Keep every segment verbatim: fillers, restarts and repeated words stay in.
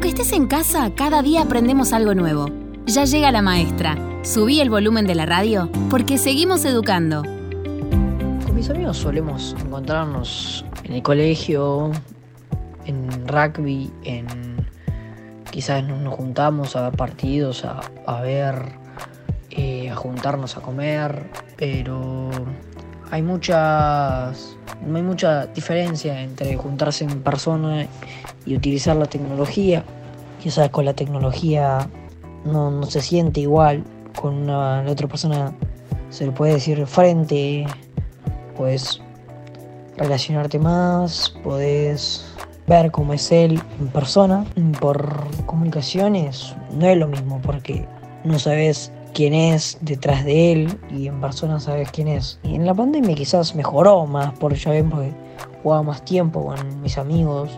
estés en casa, cada día aprendemos algo nuevo. Ya llega la maestra. Subí el volumen de la radio porque seguimos educando. Con mis amigos solemos encontrarnos en el colegio, en rugby, en quizás nos juntamos a ver partidos, a, a ver, eh, a juntarnos a comer, pero hay muchas, no hay mucha diferencia entre juntarse en persona y utilizar la tecnología. Quizás con la tecnología no, no se siente igual, con una, la otra persona se le puede decir frente, puedes relacionarte más, podés ver cómo es él en persona. Por comunicaciones no es lo mismo porque no sabes quién es detrás de él y en persona sabes quién es. Y en la pandemia quizás mejoró más, porque ya ven, porque jugaba más tiempo con mis amigos.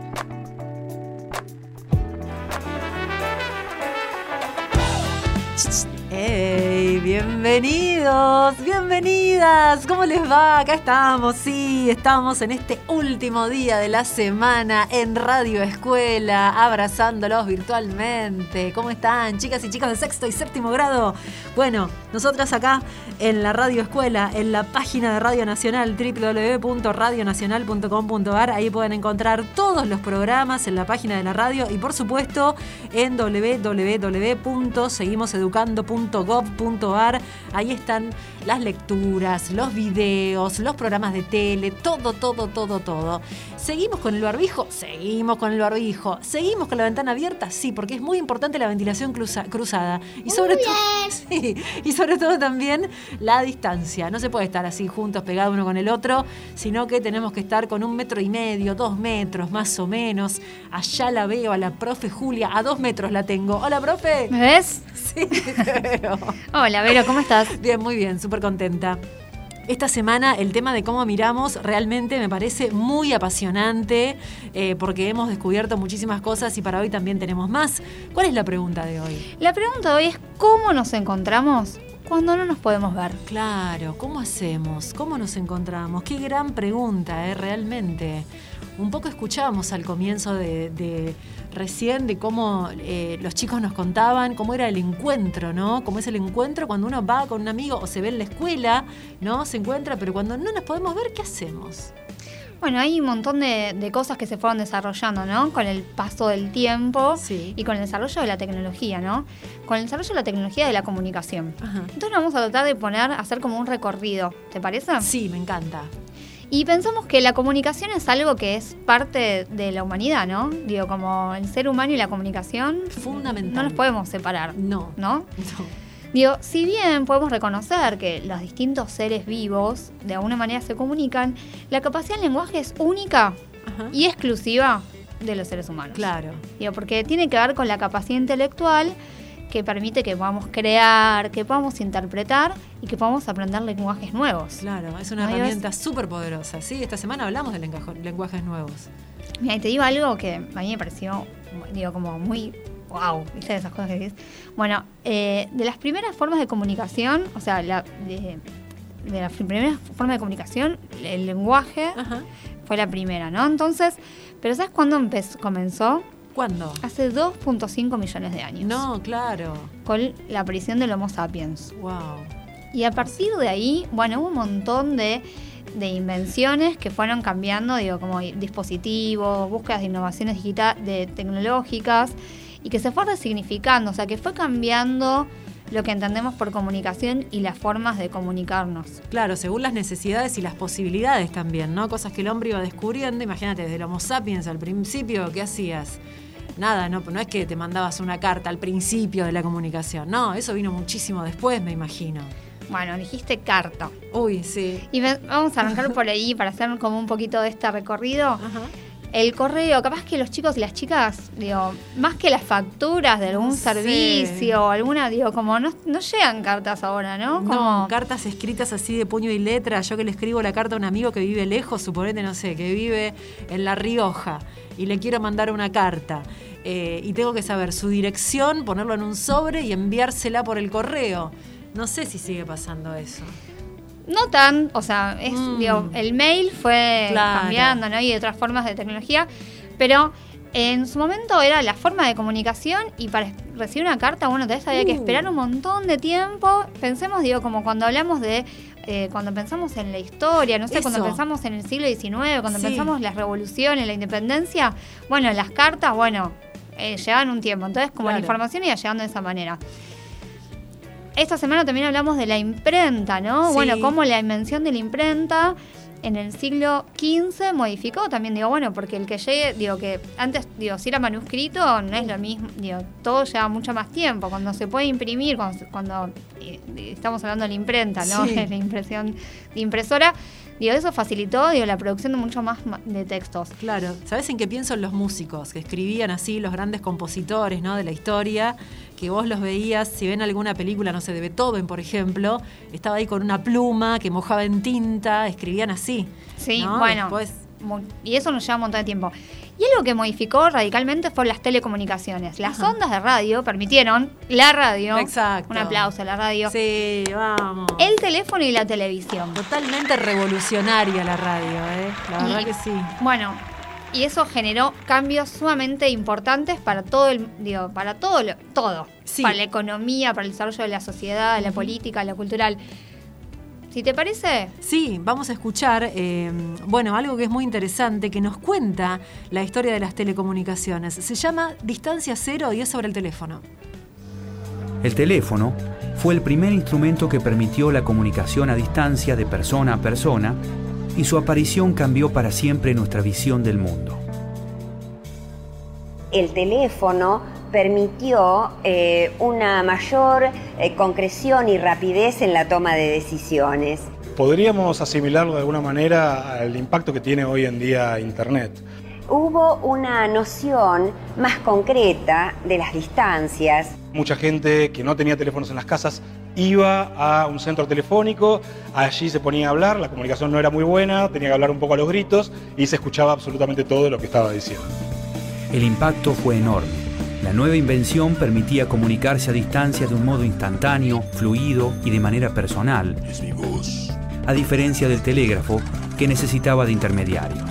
¡Hey! Bienvenidos, bienvenidas. ¿Cómo les va? Acá estamos, sí, estamos en este último día de la semana en Radio Escuela, abrazándolos virtualmente. ¿Cómo están, chicas y chicos de sexto y séptimo grado? Bueno, nosotras acá en la Radio Escuela, en la página de Radio Nacional, doble u doble u doble u punto radio nacional punto com punto a r. Ahí pueden encontrar todos los programas en la página de la radio y, por supuesto, en doble u doble u doble u punto seguimos educando punto gov punto a r. Ahí están las lecturas, los videos, los programas de tele, todo, todo, todo, todo. ¿Seguimos con el barbijo? Seguimos con el barbijo. ¿Seguimos con la ventana abierta? Sí, porque es muy importante la ventilación cruza- cruzada. Y sobre, to- sí, y sobre todo también la distancia. No se puede estar así juntos, pegados uno con el otro, sino que tenemos que estar con un metro y medio, dos metros más o menos. Allá la veo a la profe Julia, a dos metros la tengo. Hola, profe. ¿Me ves? Sí, te veo. Hola, Vero, ¿cómo estás? Bien, muy bien, súper contenta. Esta semana el tema de cómo miramos realmente me parece muy apasionante eh, porque hemos descubierto muchísimas cosas y para hoy también tenemos más. ¿Cuál es la pregunta de hoy? La pregunta de hoy es ¿cómo nos encontramos cuando no nos podemos ver? Claro, ¿cómo hacemos? ¿Cómo nos encontramos? Qué gran pregunta, ¿eh? Realmente. Un poco escuchábamos al comienzo de, de recién de cómo eh, los chicos nos contaban cómo era el encuentro, ¿no? Cómo es el encuentro cuando uno va con un amigo o se ve en la escuela, ¿no? Se encuentra, pero cuando no nos podemos ver, ¿qué hacemos? Bueno, hay un montón de, de cosas que se fueron desarrollando, ¿no? Con el paso del tiempo Sí. y con el desarrollo de la tecnología, ¿no? Con el desarrollo de la tecnología de la comunicación. Ajá. Entonces vamos a tratar de poner, hacer como un recorrido, ¿te parece? Sí, me encanta. Y pensamos que la comunicación es algo que es parte de la humanidad, ¿no? Digo, como el ser humano y la comunicación Fundamental. no nos podemos separar, No. ¿no? No. Digo, si bien podemos reconocer que los distintos seres vivos de alguna manera se comunican, la capacidad del lenguaje es única Ajá. y exclusiva de los seres humanos. Claro. Digo, porque tiene que ver con la capacidad intelectual que permite que podamos crear, que podamos interpretar y que podamos aprender lenguajes nuevos. Claro, es una ¿No? herramienta súper poderosa. Sí, esta semana hablamos de lenguaje- lenguajes nuevos. Mira, y te digo algo que a mí me pareció, digo, como muy wow, ¿viste? Esas cosas que dices. Bueno, eh, de las primeras formas de comunicación, o sea, la, de, de las primeras formas de comunicación, el lenguaje Ajá. fue la primera, ¿no? Entonces, ¿pero sabes cuándo empezó, comenzó? ¿Cuándo? Hace dos punto cinco millones de años. No, claro. Con la aparición del Homo sapiens. Wow. Y a partir de ahí, bueno, hubo un montón de, de invenciones que fueron cambiando, digo, como dispositivos, búsquedas de innovaciones digitales, de tecnológicas, y que se fue resignificando, o sea, que fue cambiando lo que entendemos por comunicación y las formas de comunicarnos. Claro, según las necesidades y las posibilidades también, ¿no? Cosas que el hombre iba descubriendo. Imagínate, desde el Homo sapiens al principio, ¿qué hacías? Nada, no, no es que te mandabas una carta al principio de la comunicación. No, eso vino muchísimo después, me imagino. Bueno, dijiste carta. Uy, sí. Y me- vamos a arrancar por ahí para hacer como un poquito de este recorrido. Ajá. El correo, capaz que los chicos y las chicas, digo, más que las facturas de algún No sé. servicio o alguna, digo, como no, no llegan cartas ahora, ¿no? Como, No, cartas escritas así de puño y letra. Yo que le escribo la carta a un amigo que vive lejos, suponete, no sé, que vive en La Rioja y le quiero mandar una carta. Eh, y tengo que saber su dirección, ponerlo en un sobre y enviársela por el correo. No sé si sigue pasando eso. no tan, o sea, es, Mm. digo, el mail fue Claro. cambiando, ¿no? Y otras formas de tecnología, pero En su momento era la forma de comunicación y para recibir una carta, bueno, tal vez había que esperar un montón de tiempo. Pensemos, digo, como cuando hablamos de, eh, cuando pensamos en la historia, no sé, Eso. cuando pensamos en el siglo diecinueve, cuando Sí. pensamos las revoluciones, la independencia, bueno, las cartas, bueno, eh, llevaban un tiempo. Entonces, como Claro. la información iba llegando de esa manera. Esta semana también hablamos de la imprenta, ¿no? Sí. Bueno, cómo la invención de la imprenta en el siglo quince modificó también, digo, bueno, porque el que llegue, digo, que antes, digo, si era manuscrito, no es lo mismo, digo, todo lleva mucho más tiempo. Cuando se puede imprimir, cuando, se- cuando eh, estamos hablando de la imprenta, ¿no? Sí. La impresión de impresora, digo, eso facilitó, digo, la producción de mucho más ma- de textos. Claro, ¿sabes en qué pienso? En los músicos que escribían así, los grandes compositores, ¿no? De la historia, que vos los veías, si ven alguna película, no sé, de Beethoven, por ejemplo, estaba ahí con una pluma que mojaba en tinta, escribían así. Sí, ¿no? bueno, Después, mu- y eso nos lleva un montón de tiempo. Y algo que modificó radicalmente fue las telecomunicaciones. Las Ajá. ondas de radio permitieron la radio. Exacto. Un aplauso a la radio. sí, vamos. El teléfono y la televisión. Totalmente revolucionaria la radio, ¿eh? La verdad Y- que sí. Bueno, y eso generó cambios sumamente importantes para todo el, digo, para todo lo- todo. Sí. Para la economía, para el desarrollo de la sociedad, la política, la cultural. Si te parece, Sí, vamos a escuchar, eh, bueno, algo que es muy interesante, que nos cuenta la historia de las telecomunicaciones. Se llama Distancia Cero y es sobre el teléfono. El teléfono fue el primer instrumento que permitió la comunicación a distancia de persona a persona y su aparición cambió para siempre nuestra visión del mundo. El teléfono permitió eh, una mayor eh, concreción y rapidez en la toma de decisiones. Podríamos asimilarlo de alguna manera al impacto que tiene hoy en día Internet. Hubo una noción más concreta de las distancias. Mucha gente que no tenía teléfonos en las casas iba a un centro telefónico, allí se ponía a hablar, la comunicación no era muy buena, tenía que hablar un poco a los gritos y se escuchaba absolutamente todo lo que estaba diciendo. El impacto fue enorme. La nueva invención permitía comunicarse a distancia de un modo instantáneo, fluido y de manera personal, a diferencia del telégrafo, que necesitaba de intermediarios.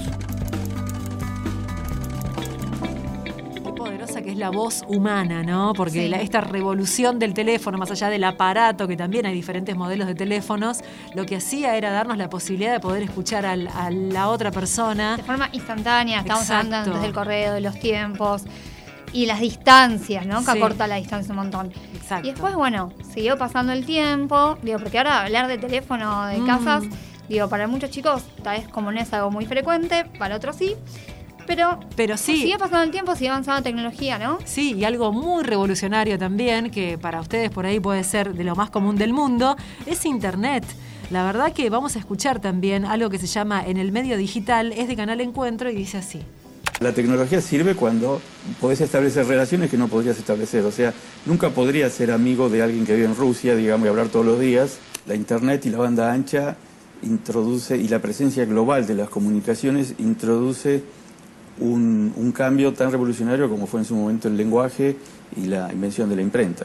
Qué poderosa que es la voz humana, ¿no? Porque Sí. la- esta revolución del teléfono, más allá del aparato, que también hay diferentes modelos de teléfonos, lo que hacía era darnos la posibilidad de poder escuchar al- a la otra persona. de forma instantánea, estamos Exacto. hablando antes del correo, de los tiempos y las distancias, ¿no? Que Sí. acorta la distancia un montón. Exacto. Y después, bueno, siguió pasando el tiempo, digo, porque ahora hablar de teléfono, de Mm. casas, digo, para muchos chicos tal vez como no es algo muy frecuente, para otros sí, pero Pero sí. sigue pasando el tiempo, sigue avanzando la tecnología, ¿no? Sí, y algo muy revolucionario también, que para ustedes por ahí puede ser de lo más común del mundo, es Internet. La verdad que vamos a escuchar también algo que se llama En el medio digital, es de Canal Encuentro y dice así. La tecnología sirve cuando podés establecer relaciones que no podrías establecer. O sea, nunca podrías ser amigo de alguien que vive en Rusia, digamos, y hablar todos los días. La Internet y la banda ancha introduce, y la presencia global de las comunicaciones introduce un, un cambio tan revolucionario como fue en su momento el lenguaje y la invención de la imprenta.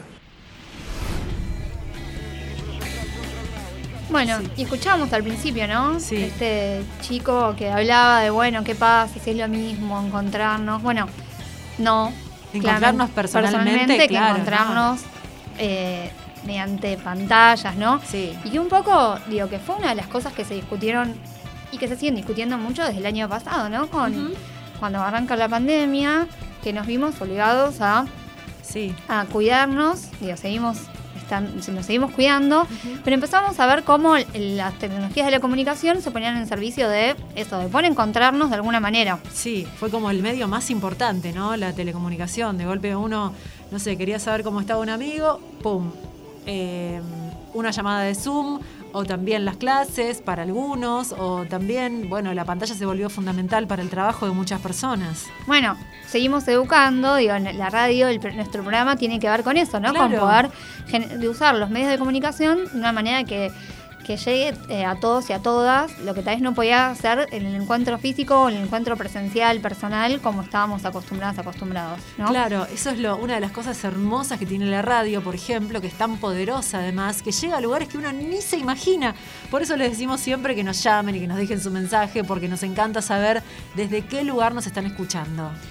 Bueno, y escuchábamos al principio, ¿no? Sí. Este chico que hablaba de, bueno, ¿qué pasa? Si es lo mismo, encontrarnos. Bueno, no. Encontrarnos claramente- personalmente, que claro, encontrarnos eh, mediante pantallas, ¿no? Sí. Y que un poco, digo, que fue una de las cosas que se discutieron y que se siguen discutiendo mucho desde el año pasado, ¿no? Con, Ujú. Cuando arranca la pandemia, que nos vimos obligados a Sí. a cuidarnos, digo, seguimos, están, nos seguimos cuidando, pero empezamos a ver cómo el- las tecnologías de la comunicación se ponían en servicio de eso, de poder encontrarnos de alguna manera. Sí, fue como el medio más importante, ¿no? La telecomunicación. De golpe uno, no sé, quería saber cómo estaba un amigo, ¡pum! Eh, una llamada de Zoom, o también las clases para algunos, o también, bueno, la pantalla se volvió fundamental para el trabajo de muchas personas. Bueno, seguimos educando, digo, en la radio, el, nuestro programa tiene que ver con eso, ¿no? Claro. Con poder gen- de usar los medios de comunicación de una manera que, que llegue eh, a todos y a todas, lo que tal vez no podía hacer en el encuentro físico o en el encuentro presencial, personal, como estábamos acostumbradas, acostumbrados, ¿no? Claro, eso es lo, una de las cosas hermosas que tiene la radio, por ejemplo, que es tan poderosa además, que llega a lugares que uno ni se imagina. Por eso les decimos siempre que nos llamen y que nos dejen su mensaje, porque nos encanta saber desde qué lugar nos están escuchando.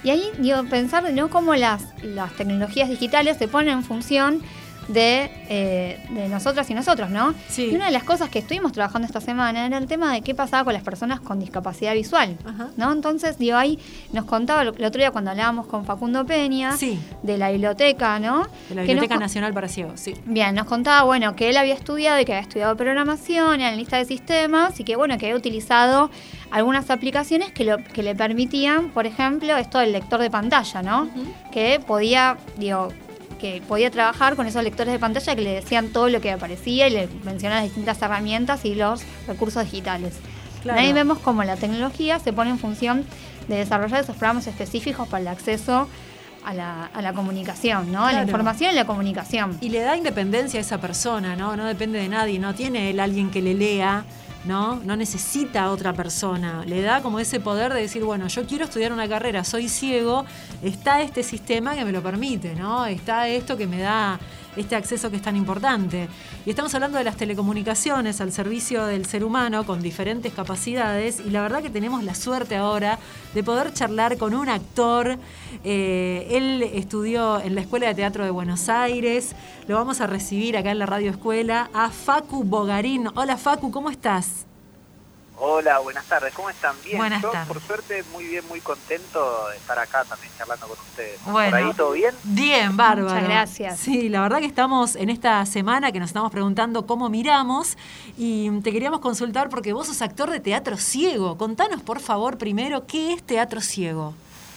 Y ahí, digo, pensar, ¿no?, cómo las, las tecnologías digitales se ponen en función de, eh, de nosotras y nosotros, ¿no? Sí. Y una de las cosas que estuvimos trabajando esta semana era el tema de qué pasaba con las personas con discapacidad visual, Ajá. ¿no? Entonces, digo, ahí nos contaba el otro día cuando hablábamos con Facundo Peña, Sí. de la biblioteca, ¿no? De la Que Biblioteca nos, Nacional para Ciegos, sí. Bien, nos contaba, bueno, que él había estudiado y que había estudiado programación y analista de sistemas y que, bueno, que había utilizado algunas aplicaciones que, lo, que le permitían, por ejemplo, esto del lector de pantalla, ¿no? Uh-huh. Que podía, digo, que podía trabajar con esos lectores de pantalla que le decían todo lo que aparecía y le mencionaban las distintas herramientas y los recursos digitales. Claro. Ahí vemos cómo la tecnología se pone en función de desarrollar esos programas específicos para el acceso a la, a la comunicación, ¿no? A Claro. la información y la comunicación. Y le da independencia a esa persona, ¿no? No depende de nadie, no tiene él alguien que le lea, ¿no? No necesita a otra persona. Le da como ese poder de decir, bueno, yo quiero estudiar una carrera, soy ciego, está este sistema que me lo permite, ¿no? Está esto que me da este acceso que es tan importante. Y estamos hablando de las telecomunicaciones al servicio del ser humano con diferentes capacidades, y la verdad que tenemos la suerte ahora de poder charlar con un actor. Eh, él estudió en la Escuela de Teatro de Buenos Aires. Lo vamos a recibir acá en la Radio Escuela a Facu Bogarín. Hola Facu, ¿cómo estás? Hola, buenas tardes, ¿cómo están? Bien, Buenas yo tardes. por suerte muy bien, muy contento de estar acá también charlando con ustedes. Bueno. ¿Por ahí todo bien? Bien, bárbaro. Muchas gracias. Sí, la verdad que estamos en esta semana que nos estamos preguntando cómo miramos y te queríamos consultar porque vos sos actor de teatro ciego. Contanos, por favor, primero, ¿qué es Teatro Ciego?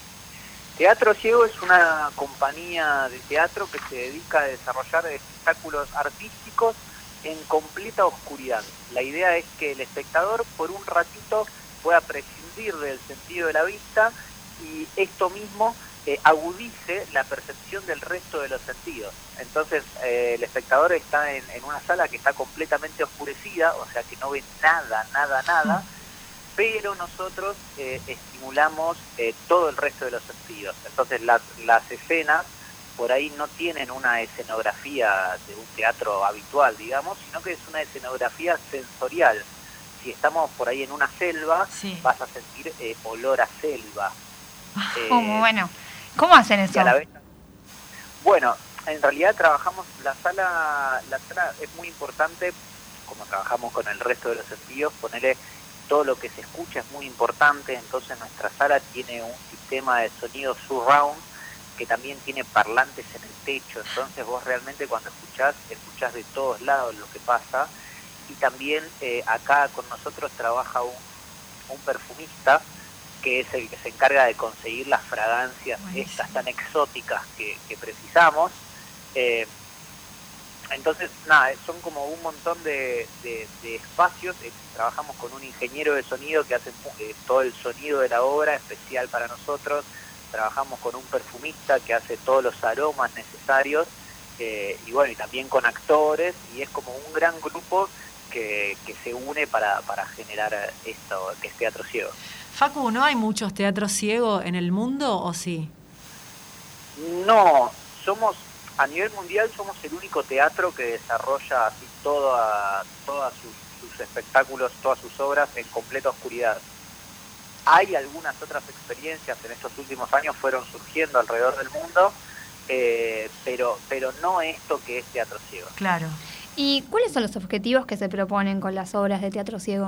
Teatro Ciego es una compañía de teatro que se dedica a desarrollar espectáculos artísticos en completa oscuridad. La idea es que el espectador por un ratito pueda prescindir del sentido de la vista y esto mismo eh, agudice la percepción del resto de los sentidos. Entonces eh, el espectador está en, en una sala que está completamente oscurecida, o sea que no ve nada, nada, nada, pero nosotros eh, estimulamos eh, todo el resto de los sentidos. Entonces las, las escenas por ahí no tienen una escenografía de un teatro habitual, digamos, sino que es una escenografía sensorial. Si estamos por ahí en una selva, Sí. vas a sentir eh, olor a selva. Eh, ¿Cómo? Bueno, ¿cómo hacen y eso? a la vez- Bueno, en realidad trabajamos, la sala, la sala es muy importante, como trabajamos con el resto de los sentidos, ponerle todo lo que se escucha es muy importante, entonces nuestra sala tiene un sistema de sonido surround, que también tiene parlantes en el techo, entonces vos realmente cuando escuchás, escuchás de todos lados lo que pasa, y también eh, acá con nosotros trabaja un, un perfumista, que es el que se encarga de conseguir las fragancias Buenísimo. estas tan exóticas que, que precisamos. Eh, entonces, nada, son como un montón de, de, de espacios. Eh, trabajamos con un ingeniero de sonido que hace eh, todo el sonido de la obra especial para nosotros. Trabajamos con un perfumista que hace todos los aromas necesarios, eh, y bueno, y también con actores, y es como un gran grupo que, que se une para, para generar esto, que es Teatro Ciego. Facu, ¿no hay muchos teatros ciegos en el mundo o sí? No, somos, a nivel mundial somos el único teatro que desarrolla así toda, todas sus, sus espectáculos, todas sus obras en completa oscuridad. Hay algunas otras experiencias en estos últimos años fueron surgiendo alrededor del mundo, eh, pero, pero no esto que es Teatro Ciego. Claro. ¿Y cuáles son los objetivos que se proponen con las obras de Teatro Ciego?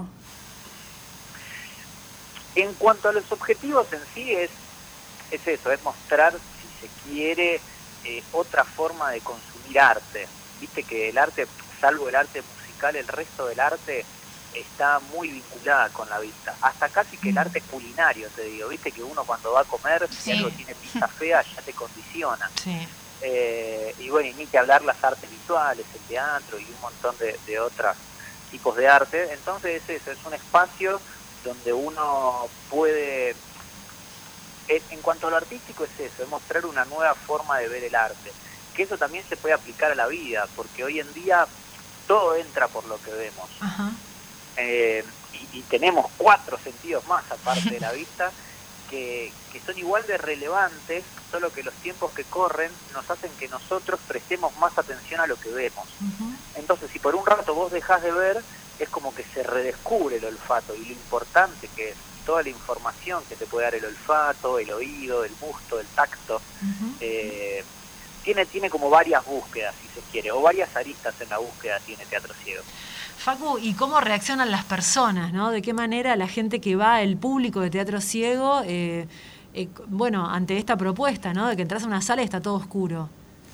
En cuanto a los objetivos en sí, es, es eso, es mostrar, si se quiere, eh, otra forma de consumir arte. Viste que el arte, salvo el arte musical, el resto del arte está muy vinculada con la vista. Hasta casi que el arte culinario, te digo. Viste que uno cuando va a comer, si Sí. algo tiene pinta fea, ya te condiciona. Sí. Eh, y bueno, y ni que hablar las artes visuales, el teatro y un montón de, de otros tipos de arte. Entonces es eso, es un espacio donde uno puede, en, en cuanto a lo artístico es eso, es mostrar una nueva forma de ver el arte, que eso también se puede aplicar a la vida, porque hoy en día todo entra por lo que vemos. Ajá. Eh, y, y tenemos cuatro sentidos más aparte de la vista que, que son igual de relevantes, solo que los tiempos que corren nos hacen que nosotros prestemos más atención a lo que vemos. Uh-huh. Entonces, si por un rato vos dejás de ver, es como que se redescubre el olfato y lo importante que es. toda la información que te puede dar el olfato, el oído, el gusto, el tacto. Uh-huh. Eh, tiene, tiene como varias búsquedas, si se quiere, o varias aristas en la búsqueda tiene Teatro Ciego. Facu, ¿y cómo reaccionan las personas, ¿no? ¿De qué manera la gente que va, el público de Teatro Ciego, eh, eh, bueno, ante esta propuesta, ¿no? De que entras a una sala y está todo oscuro?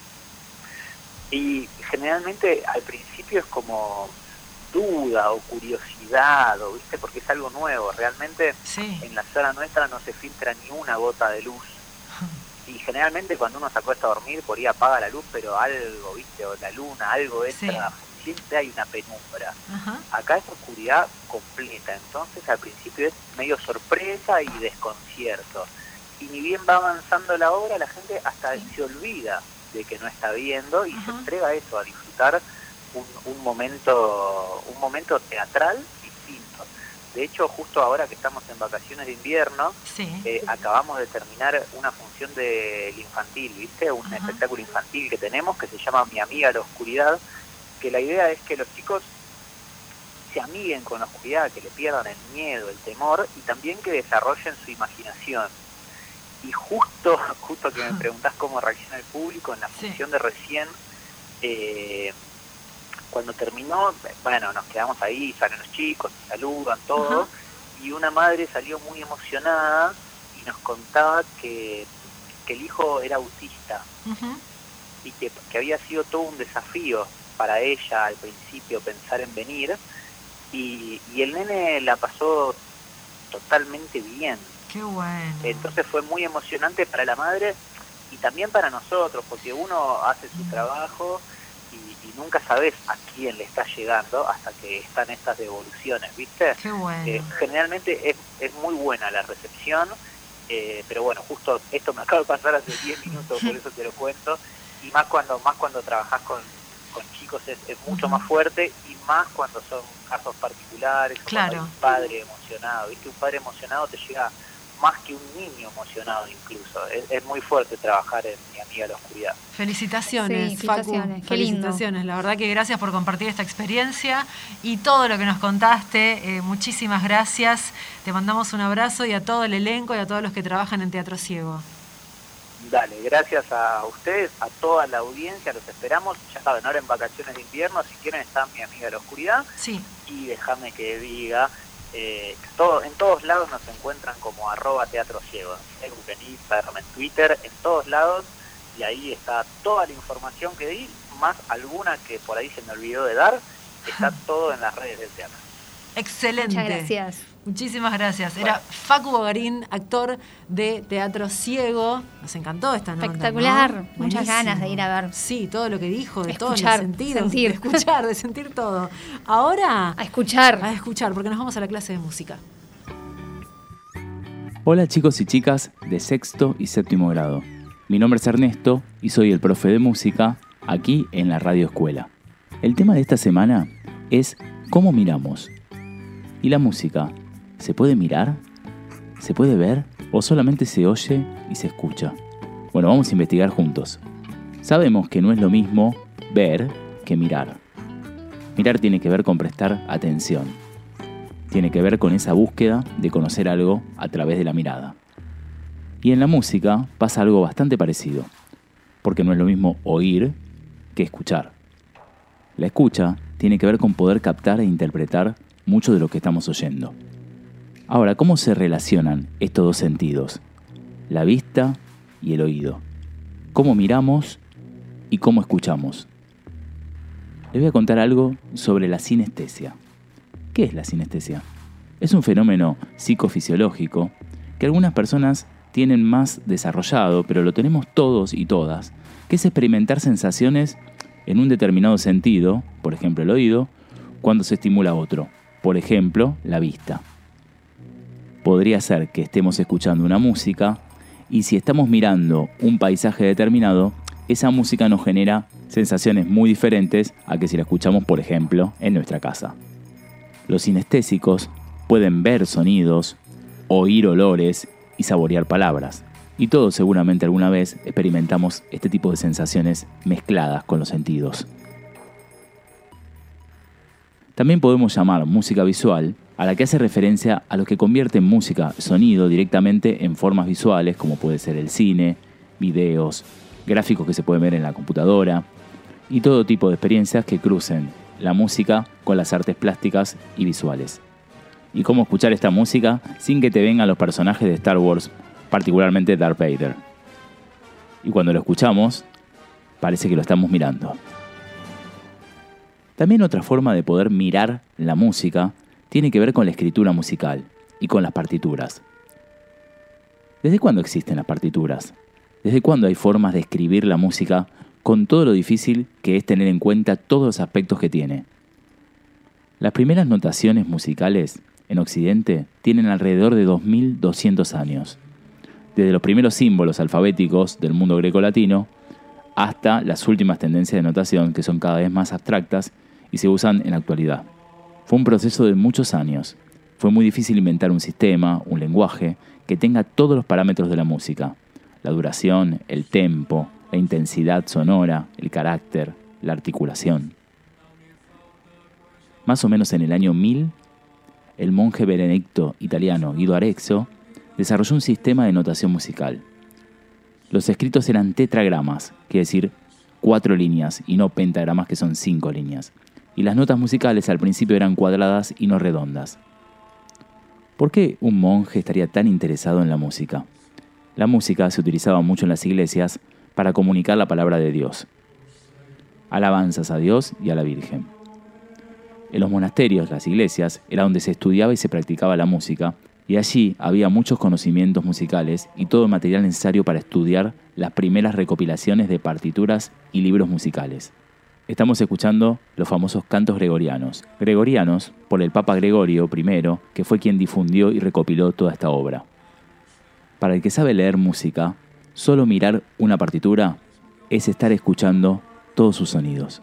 Y generalmente al principio es como duda o curiosidad, o, ¿viste? Porque es algo nuevo. Realmente sí. En la sala nuestra no se filtra ni una gota de luz. Y generalmente cuando uno se acuesta a dormir, por ahí apaga la luz, pero algo, ¿viste? O la luna, algo extra, sí. Siempre hay una penumbra. Uh-huh. Acá es oscuridad completa, entonces al principio es medio sorpresa y desconcierto. Y ni bien va avanzando la obra, la gente hasta sí. se olvida de que no está viendo y uh-huh. se entrega a eso, a disfrutar un, un momento un momento teatral distinto. De hecho, justo ahora que estamos en vacaciones de invierno, sí. eh, acabamos de terminar una función del infantil, ¿viste? Un uh-huh. espectáculo infantil que tenemos que se llama Mi amiga la oscuridad, que la idea es que los chicos se amiguen con la oscuridad, que le pierdan el miedo, el temor, y también que desarrollen su imaginación. Y justo justo que me preguntás cómo reacciona el público, en la función sí. de recién, eh, cuando terminó, bueno, nos quedamos ahí, salen los chicos, saludan todos, uh-huh. y una madre salió muy emocionada y nos contaba que, que el hijo era autista, uh-huh. y que, que había sido todo un desafío para ella al principio pensar en venir, y, y el nene la pasó totalmente bien. Qué bueno. Entonces fue muy emocionante para la madre y también para nosotros, porque uno hace su trabajo y, y nunca sabes a quién le está llegando hasta que están estas devoluciones, ¿viste? Qué bueno. Eh, generalmente es, es muy buena la recepción, eh, pero bueno, justo esto me acaba de pasar hace diez minutos, por eso te lo cuento, y más cuando más cuando trabajás con, con chicos es, es mucho uh-huh. más fuerte, y más cuando son casos particulares, claro. un padre emocionado, ¿viste? Un padre emocionado te llega más que un niño emocionado incluso. Es, es muy fuerte trabajar en Mi amiga la oscuridad. Felicitaciones, sí, Facu. felicitaciones. Qué Felicitaciones. Lindo. La verdad que gracias por compartir esta experiencia y todo lo que nos contaste. Eh, muchísimas gracias. Te mandamos un abrazo y a todo el elenco y a todos los que trabajan en Teatro Ciego. Dale, gracias a ustedes, a toda la audiencia, los esperamos. Ya saben, ahora en vacaciones de invierno, si quieren, está Mi amiga la oscuridad. Sí. Y déjame que diga... Eh, todo, en todos lados nos encuentran como arroba Teatro Ciego, en Facebook, en Instagram, en Twitter, en todos lados, y ahí está toda la información que di, más alguna que por ahí se me olvidó de dar, está todo en las redes del teatro. Excelente. Muchas gracias. Muchísimas gracias. Bueno. Era Facu Bogarín, actor de Teatro Ciego. Nos encantó esta nota, espectacular. ¿no? Muchas Buenísimo. ganas de ir a ver. Sí, todo lo que dijo, de escuchar, todos los sentidos. sentir. De escuchar, de sentir todo. Ahora... A escuchar. A escuchar, porque nos vamos a la clase de música. Hola chicos y chicas de sexto y séptimo grado. Mi nombre es Ernesto y soy el profe de música aquí en la Radio Escuela. El tema de esta semana es ¿cómo miramos? ¿Y la música? ¿Se puede mirar? ¿Se puede ver? ¿O solamente se oye y se escucha? Bueno, vamos a investigar juntos. Sabemos que no es lo mismo ver que mirar. Mirar tiene que ver con prestar atención. Tiene que ver con esa búsqueda de conocer algo a través de la mirada. Y en la música pasa algo bastante parecido, porque no es lo mismo oír que escuchar. La escucha tiene que ver con poder captar e interpretar mucho de lo que estamos oyendo. Ahora, ¿cómo se relacionan estos dos sentidos? La vista y el oído. ¿Cómo miramos y cómo escuchamos? Les voy a contar algo sobre la sinestesia. ¿Qué es la sinestesia? Es un fenómeno psicofisiológico que algunas personas tienen más desarrollado, pero lo tenemos todos y todas, que es experimentar sensaciones en un determinado sentido, por ejemplo el oído, cuando se estimula otro, por ejemplo la vista. Podría ser que estemos escuchando una música y si estamos mirando un paisaje determinado, esa música nos genera sensaciones muy diferentes a que si la escuchamos, por ejemplo, en nuestra casa. Los sinestésicos pueden ver sonidos, oír olores y saborear palabras. Y todos seguramente alguna vez experimentamos este tipo de sensaciones mezcladas con los sentidos. También podemos llamar música visual a la que hace referencia a los que convierten música, sonido, directamente en formas visuales, como puede ser el cine, videos, gráficos que se pueden ver en la computadora, y todo tipo de experiencias que crucen la música con las artes plásticas y visuales. Y cómo escuchar esta música sin que te vengan los personajes de Star Wars, particularmente Darth Vader. Y cuando lo escuchamos, parece que lo estamos mirando. También otra forma de poder mirar la música tiene que ver con la escritura musical y con las partituras. ¿Desde cuándo existen las partituras? ¿Desde cuándo hay formas de escribir la música con todo lo difícil que es tener en cuenta todos los aspectos que tiene? Las primeras notaciones musicales en Occidente tienen alrededor de dos mil doscientos años, desde los primeros símbolos alfabéticos del mundo grecolatino hasta las últimas tendencias de notación, que son cada vez más abstractas y se usan en la actualidad. Fue un proceso de muchos años. Fue muy difícil inventar un sistema, un lenguaje, que tenga todos los parámetros de la música: la duración, el tempo, la intensidad sonora, el carácter, la articulación. Más o menos en el año mil, el monje benedicto italiano Guido Arezzo desarrolló un sistema de notación musical. Los escritos eran tetragramas, quiere decir cuatro líneas, y no pentagramas, que son cinco líneas. Y las notas musicales al principio eran cuadradas y no redondas. ¿Por qué un monje estaría tan interesado en la música? La música se utilizaba mucho en las iglesias para comunicar la palabra de Dios. Alabanzas a Dios y a la Virgen. En los monasterios, las iglesias, era donde se estudiaba y se practicaba la música, y allí había muchos conocimientos musicales y todo el material necesario para estudiar las primeras recopilaciones de partituras y libros musicales. Estamos escuchando los famosos cantos gregorianos. Gregorianos por el Papa Gregorio primero, que fue quien difundió y recopiló toda esta obra. Para el que sabe leer música, solo mirar una partitura es estar escuchando todos sus sonidos.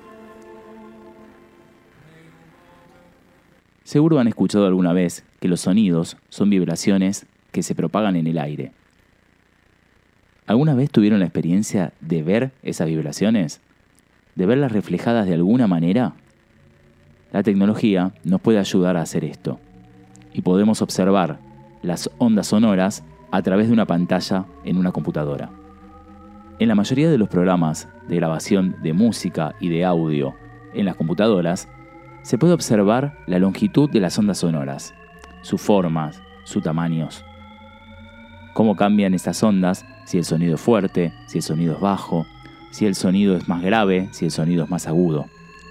Seguro han escuchado alguna vez que los sonidos son vibraciones que se propagan en el aire. ¿Alguna vez tuvieron la experiencia de ver esas vibraciones? ¿De verlas reflejadas de alguna manera? La tecnología nos puede ayudar a hacer esto, y podemos observar las ondas sonoras a través de una pantalla en una computadora. En la mayoría de los programas de grabación de música y de audio en las computadoras, se puede observar la longitud de las ondas sonoras, sus formas, sus tamaños, cómo cambian estas ondas, si el sonido es fuerte, si el sonido es bajo, si el sonido es más grave, si el sonido es más agudo.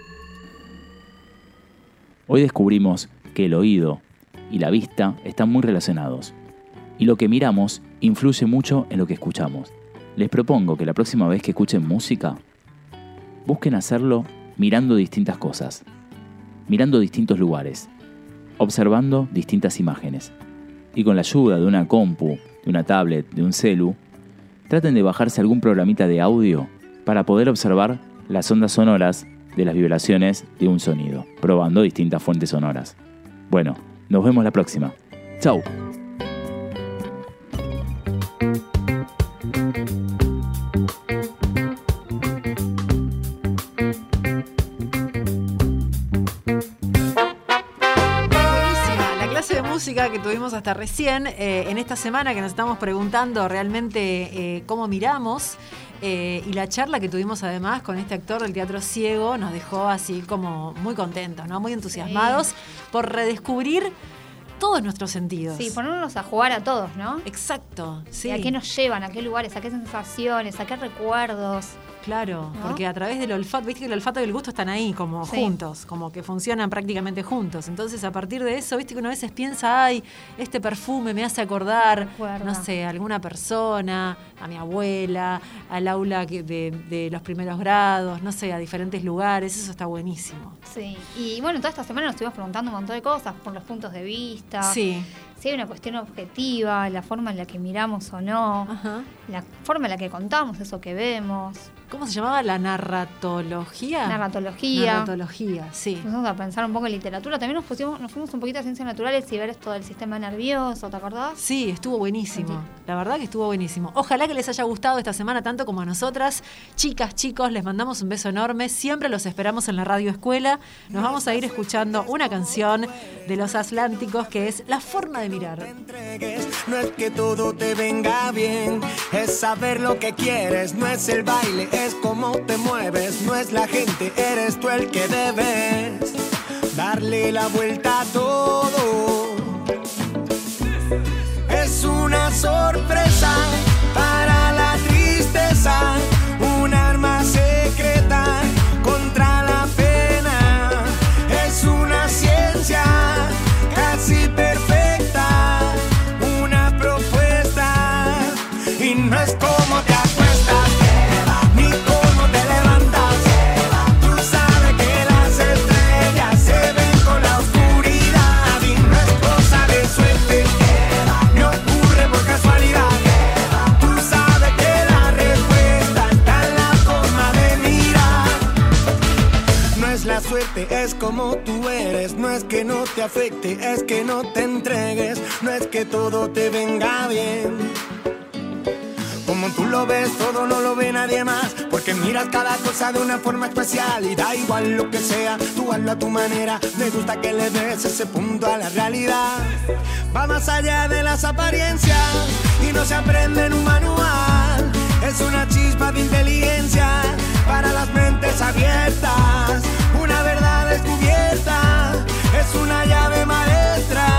Hoy descubrimos que el oído y la vista están muy relacionados, y lo que miramos influye mucho en lo que escuchamos. Les propongo que la próxima vez que escuchen música, busquen hacerlo mirando distintas cosas, mirando distintos lugares, observando distintas imágenes. Y con la ayuda de una compu, de una tablet, de un celu, traten de bajarse algún programita de audio para poder observar las ondas sonoras de las vibraciones de un sonido, probando distintas fuentes sonoras. Bueno, nos vemos la próxima. ¡Chau! Que tuvimos hasta recién, eh, en esta semana que nos estamos preguntando realmente eh, cómo miramos, eh, y la charla que tuvimos además con este actor del Teatro Ciego nos dejó así como muy contentos, ¿no? Muy entusiasmados, sí, por redescubrir todos nuestros sentidos. Sí, ponernos a jugar a todos, ¿no? Exacto, sí. ¿Y a qué nos llevan? ¿A qué lugares? ¿A qué sensaciones? ¿A qué recuerdos? Claro, ¿no? Porque a través del olfato, viste que el olfato y el gusto están ahí como sí, juntos, como que funcionan prácticamente juntos. Entonces, a partir de eso, viste que uno a veces piensa, ay, este perfume me hace acordar, no sé, a alguna persona, a mi abuela, al aula de, de los primeros grados, no sé, a diferentes lugares. Eso está buenísimo. Sí, y bueno, toda esta semana nos estuvimos preguntando un montón de cosas por los puntos de vista. Sí. Si hay una cuestión objetiva, la forma en la que miramos o no, ajá, la forma en la que contamos eso que vemos. ¿cómo se llamaba? La narratología. Narratología. Narratología, sí. Nos vamos a pensar un poco en literatura. También nos pusimos, nos fuimos un poquito a ciencias naturales y ver esto del sistema nervioso, ¿te acordás? Sí, estuvo buenísimo. La verdad que estuvo buenísimo. Ojalá que les haya gustado esta semana tanto como a nosotras. Chicas, chicos, les mandamos un beso enorme. Siempre los esperamos en la Radio Escuela. Nos vamos a ir escuchando una canción de Los Atlánticos que es La Forma de Mirar. No es que todo te venga bien, es saber lo que quieres, no es el baile, es cómo te mueves, no es la gente, eres tú el que debes darle la vuelta a todo. Es una sorpresa para la tristeza, un arma secreta contra la pena, es una ciencia casi perfecta, una propuesta, y no es como te acuestas, ni cómo te levantas, tú sabes que las estrellas se ven con la oscuridad, y no es cosa de suerte, no ocurre por casualidad, tú sabes que la respuesta está en la forma de mirar, no es la suerte, es como tú eres, no es que no te afecte, es que no te entregues, no es que todo te venga bien. Como tú lo ves, todo no lo ve nadie más, porque miras cada cosa de una forma especial y da igual lo que sea, tú hazlo a tu manera, me gusta que le des ese punto a la realidad. Va más allá de las apariencias y no se aprende en un manual, es una chispa de inteligencia para las mentes abiertas, una verdad descubierta, es una llave maestra